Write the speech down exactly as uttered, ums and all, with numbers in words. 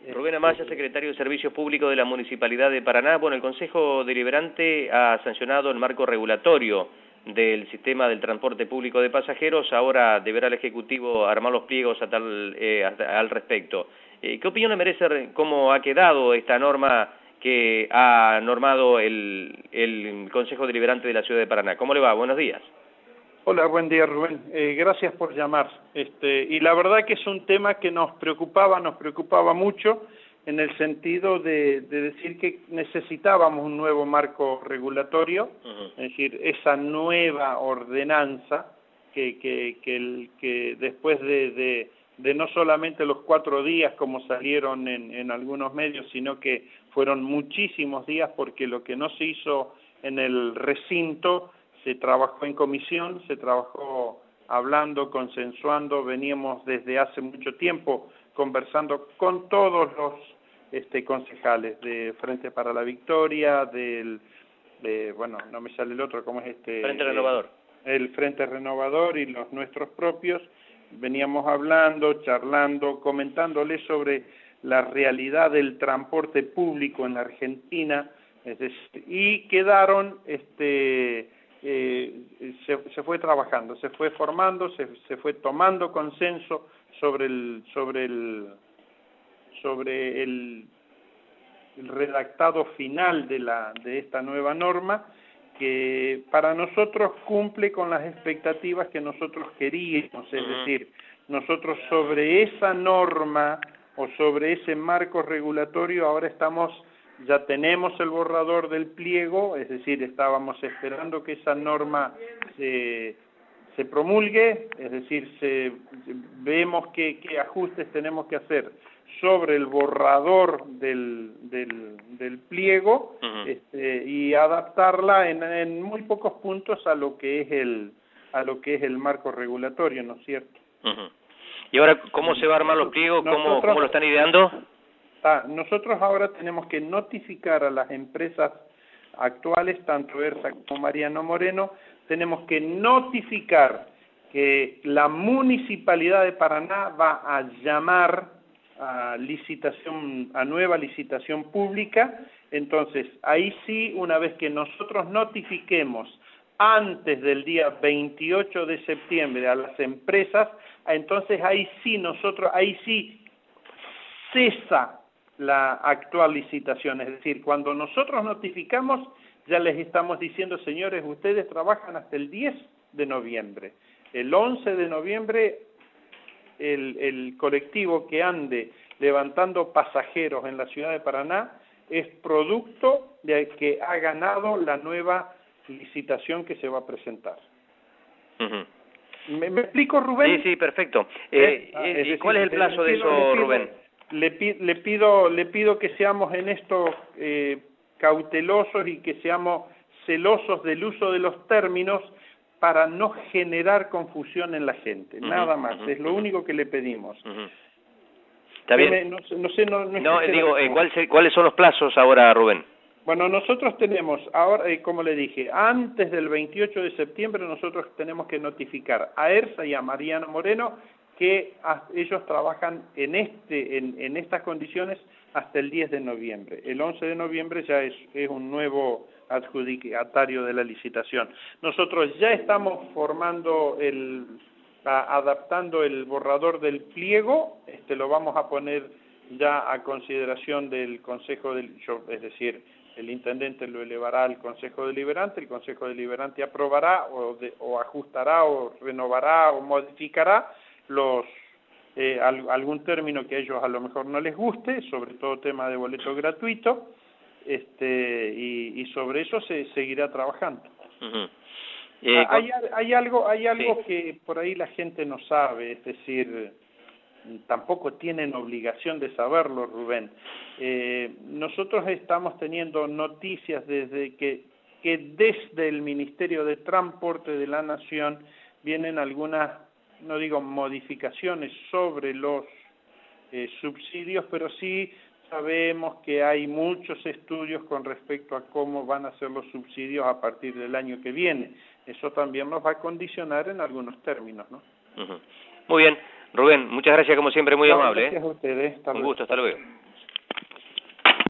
Rubén Amaya, secretario de Servicios Públicos de la Municipalidad de Paraná. Bueno, el Consejo Deliberante ha sancionado el marco regulatorio del sistema del transporte público de pasajeros. Ahora deberá el Ejecutivo armar los pliegos a tal, eh, a, al respecto. Eh, ¿Qué opinión le merece cómo ha quedado esta norma que ha normado el, el Consejo Deliberante de la Ciudad de Paraná? ¿Cómo le va? Buenos días. Hola, buen día, Rubén. Eh, gracias por llamar. Este, y la verdad que es un tema que nos preocupaba, nos preocupaba mucho en el sentido de, de decir que necesitábamos un nuevo marco regulatorio, uh-huh. Es decir, esa nueva ordenanza que, que, que, el, que después de, de, de no solamente los cuatro días como salieron en, en algunos medios, sino que fueron muchísimos días porque lo que no se hizo en el recinto se trabajó en comisión, se trabajó hablando, consensuando, veníamos desde hace mucho tiempo conversando con todos los este, concejales de Frente para la Victoria, del, de, bueno, no me sale el otro, ¿cómo es este? Frente Renovador. El Frente Renovador y los nuestros propios, veníamos hablando, charlando, comentándoles sobre la realidad del transporte público en la Argentina, es decir, y quedaron, este, Eh, se, se fue trabajando, se fue formando, se, se fue tomando consenso sobre el sobre el sobre el, el redactado final de la de esta nueva norma que para nosotros cumple con las expectativas que nosotros queríamos, es decir, nosotros sobre esa norma o sobre ese marco regulatorio ahora estamos ya tenemos el borrador del pliego, es decir, estábamos esperando que esa norma se, se promulgue, es decir, se, vemos qué, qué ajustes tenemos que hacer sobre el borrador del, del, del pliego, uh-huh. este, y adaptarla en, en muy pocos puntos a lo que es el a lo que es el marco regulatorio, ¿no es cierto? Uh-huh. Y ahora, ¿cómo se va a armar los pliegos? ¿Cómo, nosotros, ¿Cómo lo están ideando? Ah, nosotros ahora tenemos que notificar a las empresas actuales, tanto ERSA como Mariano Moreno, tenemos que notificar que la Municipalidad de Paraná va a llamar a licitación, a nueva licitación pública. Entonces, ahí sí, una vez que nosotros notifiquemos antes del día veintiocho de septiembre a las empresas, entonces ahí sí nosotros, ahí sí cesa la actual licitación, es decir, cuando nosotros notificamos, ya les estamos diciendo, señores, ustedes trabajan hasta el diez de noviembre. El once de noviembre, el, el colectivo que ande levantando pasajeros en la ciudad de Paraná es producto de que ha ganado la nueva licitación que se va a presentar. Uh-huh. ¿Me, ¿Me explico, Rubén? Sí, sí, perfecto. Eh, eh, decir, ¿Cuál es el plazo de eso, Rubén? Le, le pido le pido que seamos en esto eh, cautelosos y que seamos celosos del uso de los términos para no generar confusión en la gente, uh-huh, nada más, uh-huh, es lo único que le pedimos. Uh-huh. Está bien. Me, no, no sé, no, no, no digo, eh, ¿cuál se, ¿cuáles son los plazos ahora, Rubén? Bueno, nosotros tenemos, ahora, eh, como le dije, antes del veintiocho de septiembre nosotros tenemos que notificar a ERSA y a Mariano Moreno que ellos trabajan en este en, en estas condiciones hasta el diez de noviembre. El once de noviembre ya es, es un nuevo adjudicatario de la licitación. Nosotros ya estamos formando el a, adaptando el borrador del pliego, este lo vamos a poner ya a consideración del Consejo del yo, es decir, el intendente lo elevará al Consejo Deliberante, el Consejo Deliberante aprobará o, de, o ajustará o renovará o modificará los eh, al, algún término que a ellos a lo mejor no les guste, sobre todo tema de boleto gratuito, este y, y sobre eso se seguirá trabajando. Uh-huh. eh, hay, hay algo hay algo sí. que por ahí la gente no sabe, es decir, tampoco tienen obligación de saberlo, Rubén. Eh, nosotros estamos teniendo noticias desde que que desde el Ministerio de Transporte de la Nación vienen algunas, no digo modificaciones sobre los eh, subsidios, pero sí sabemos que hay muchos estudios con respecto a cómo van a ser los subsidios a partir del año que viene. Eso también nos va a condicionar en algunos términos, ¿no? Uh-huh. Muy bien, Rubén, muchas gracias como siempre, muy no, amable. Gracias ¿eh? a ustedes. Hasta Un luego. gusto, hasta luego.